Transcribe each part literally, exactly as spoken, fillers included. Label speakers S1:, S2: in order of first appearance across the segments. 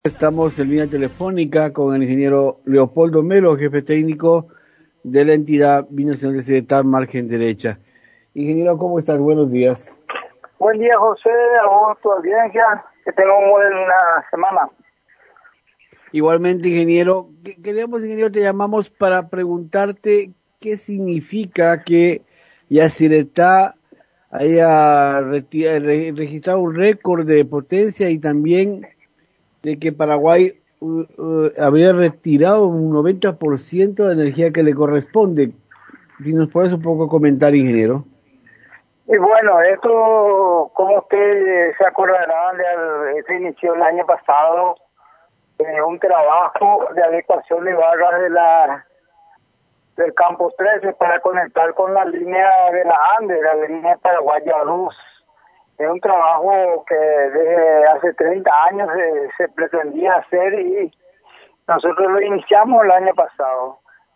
S1: Estamos en línea telefónica con el ingeniero Leopoldo Melo, jefe técnico de la entidad binacional de Sidetar Margen Derecha. Ingeniero, ¿cómo estás? Buenos días.
S2: Buen día, José, a vos, tu audiencia, que tenga una buena semana.
S1: Igualmente, ingeniero, queríamos, ingeniero, te llamamos para preguntarte qué significa que Yacyretá haya registrado un récord de potencia y también de que Paraguay uh, uh, habría retirado un noventa por ciento de la energía que le corresponde. Si nos puedes un poco comentar, ingeniero.
S2: Y bueno, esto, como usted se acordará, se inició el año pasado eh, un trabajo de adecuación de barras de la del campus trece para conectar con la línea de la Ande, la línea Paraguay-Luz. Es un trabajo que desde hace treinta años se, se pretendía hacer y nosotros lo iniciamos el año pasado.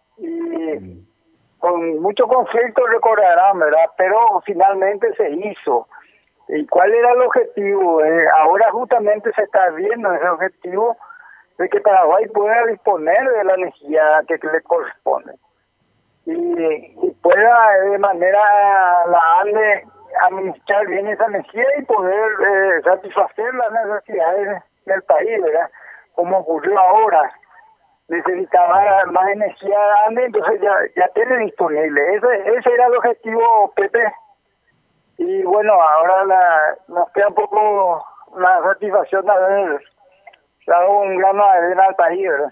S2: Y con mucho conflicto, recordarán, ¿verdad? Pero finalmente se hizo. ¿Y cuál era el objetivo? Eh, ahora justamente se está viendo ese objetivo de que Paraguay pueda disponer de la energía que, que le corresponde. Y, y pueda de manera la ANDE administrar bien esa energía y poder eh, satisfacer las necesidades del país, ¿verdad? Como ocurrió ahora, necesitaba más energía ANDE, entonces ya, ya tiene disponible. Ese, ese era el objetivo, Pepe. Y bueno, ahora la, nos queda un poco la satisfacción de haber dado un grano de arena al país, ¿verdad?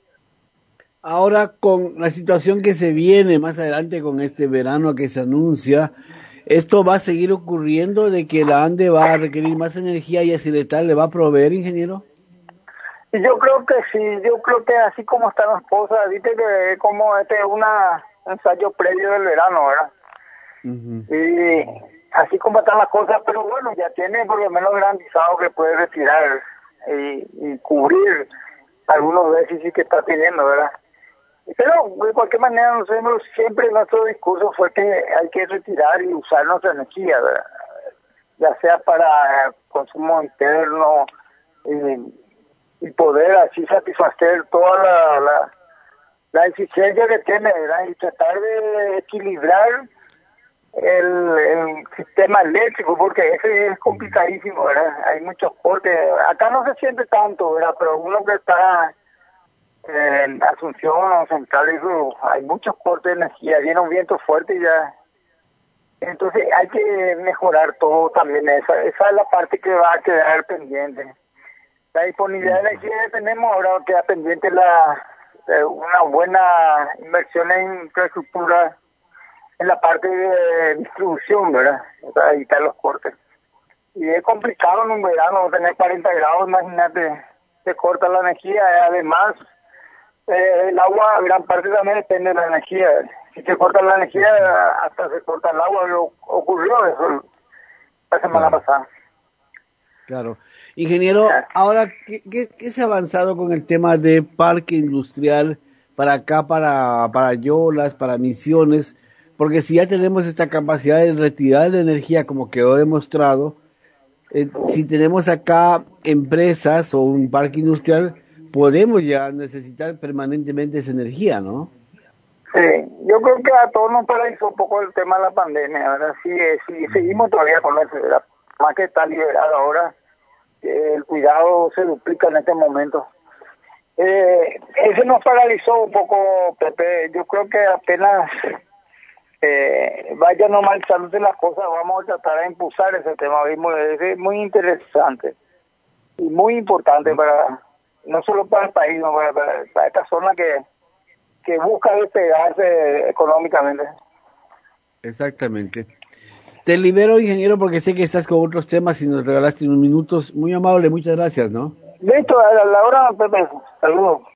S1: Ahora, con la situación que se viene más adelante con este verano que se anuncia, ¿esto va a seguir ocurriendo de que la ANDE va a requerir más energía y Yacyretá le va a proveer, ingeniero?
S2: Y yo creo que sí, yo creo que así como están las cosas, viste que es como este una ensayo previo del verano, ¿verdad? Uh-huh. Y así como están las cosas, pero bueno, ya tiene por lo menos garantizado que puede retirar y, y cubrir algunos déficits que está teniendo, ¿verdad? Pero de cualquier manera nosotros siempre nuestro discurso fue que hay que retirar y usar nuestra energía, ¿verdad? Ya sea para consumo interno y, y poder así satisfacer toda la, la, la eficiencia que tiene, ¿verdad? Y tratar de equilibrar el, el sistema eléctrico, porque ese es complicadísimo, ¿verdad? Hay muchos cortes. Acá no se siente tanto, ¿verdad? Pero uno que está en Asunción o Central, eso, hay muchos cortes de energía, viene un viento fuerte y ya. Entonces hay que mejorar todo también, esa, esa es la parte que va a quedar pendiente. La disponibilidad de energía que tenemos, ahora queda pendiente la eh, una buena inversión en infraestructura en la parte de distribución, ¿verdad? Para evitar los cortes. Y es complicado en un verano tener cuarenta grados, imagínate, se corta la energía, además Eh, el agua, gran parte también depende de la energía. Si se corta la energía, hasta se corta el agua. Lo ocurrió eso la semana
S1: claro.
S2: pasada.
S1: Claro. Ingeniero, ahora, ¿qué, qué, ¿qué se ha avanzado con el tema de parque industrial para acá, para, para Yolas, para Misiones? Porque si ya tenemos esta capacidad de retirar la energía, como quedó demostrado, eh, si tenemos acá empresas o un parque industrial, podemos ya necesitar permanentemente esa energía, ¿no?
S2: Sí, yo creo que a todos nos paralizó un poco el tema de la pandemia, ¿verdad? Sí, sí, seguimos todavía con eso, ¿verdad? Más que está liberado ahora, eh, el cuidado se duplica en este momento. Eh, ese nos paralizó un poco, Pepe. Yo creo que apenas eh, vaya normalizándose las cosas, vamos a tratar de impulsar ese tema. Es muy interesante y muy importante para... no solo para el país, sino para, para, para esta zona que, que busca despegarse económicamente.
S1: Exactamente. Te libero, ingeniero, porque sé que estás con otros temas y nos regalaste unos minutos. Muy amable, muchas gracias, ¿no?
S2: Listo, a la hora, Pepe. Saludos.